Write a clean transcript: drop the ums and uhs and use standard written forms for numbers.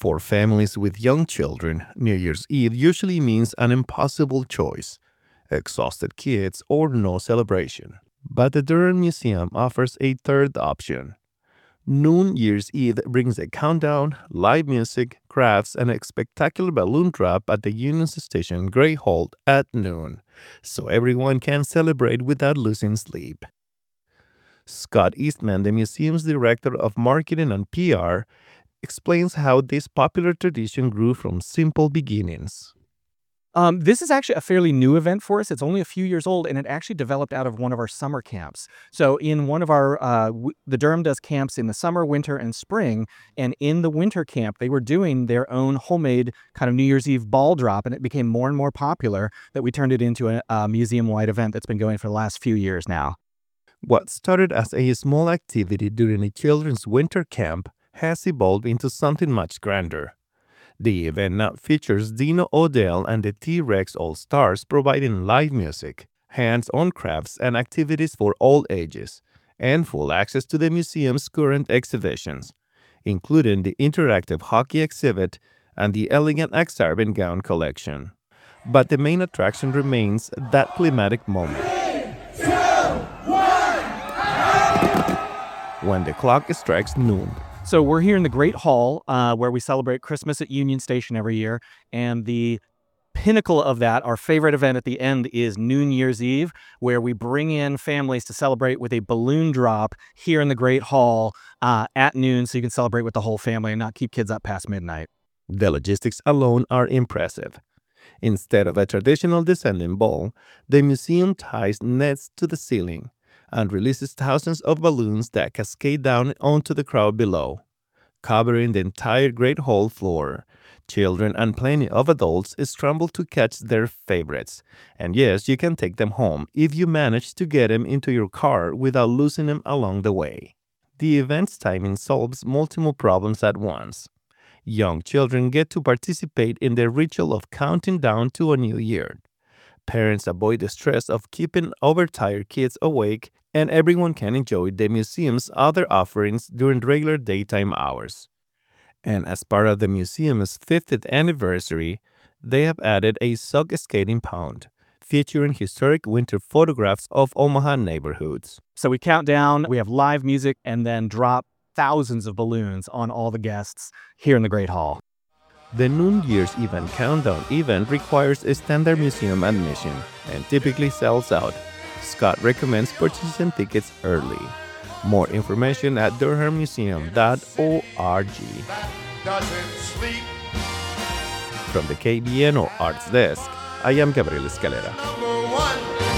For families with young children, New Year's Eve usually means an impossible choice: exhausted kids or no celebration. But the Durham Museum offers a third option. Noon Year's Eve brings a countdown, live music, crafts, and a spectacular balloon drop at the Union Station Great Hall at noon, so everyone can celebrate without losing sleep. Scott Eastman, the museum's director of marketing and PR, explains how this popular tradition grew from simple beginnings. This is actually a fairly new event for us. It's only a few years old, and it actually developed out of one of our summer camps. So in one of the Durham does camps in the summer, winter, and spring. And in the winter camp, they were doing their own homemade kind of New Year's Eve ball drop, and it became more and more popular that we turned it into a museum-wide event that's been going for the last few years now. What started as a small activity during a children's winter camp has evolved into something much grander. The event now features Dino Odell and the T-Rex All-Stars providing live music, hands-on crafts, and activities for all ages, and full access to the museum's current exhibitions, including the interactive hockey exhibit and the elegant Aksarben gown collection. But the main attraction remains that climatic moment. 3, 2, 1, When the clock strikes noon. So we're here in the Great Hall, where we celebrate Christmas at Union Station every year. And the pinnacle of that, our favorite event at the end, is Noon Year's Eve, where we bring in families to celebrate with a balloon drop here in the Great Hall at noon, so you can celebrate with the whole family and not keep kids up past midnight. The logistics alone are impressive. Instead of a traditional descending ball, the museum ties nets to the ceiling and releases thousands of balloons that cascade down onto the crowd below, covering the entire Great Hall floor. Children and plenty of adults scramble to catch their favorites. And yes, you can take them home if you manage to get them into your car without losing them along the way. The event's timing solves multiple problems at once. Young children get to participate in the ritual of counting down to a new year. Parents avoid the stress of keeping overtired kids awake, and everyone can enjoy the museum's other offerings during regular daytime hours. And as part of the museum's 50th anniversary, they have added a Sug Skating Pound, featuring historic winter photographs of Omaha neighborhoods. So we count down, we have live music, and then drop thousands of balloons on all the guests here in the Great Hall. The Noon Year's Eve and Countdown event requires a standard museum admission and typically sells out. Scott recommends purchasing tickets early. More information at durhammuseum.org. doesn't sleep. From the KBNO Arts Desk, I am Gabriel Escalera. Number 1.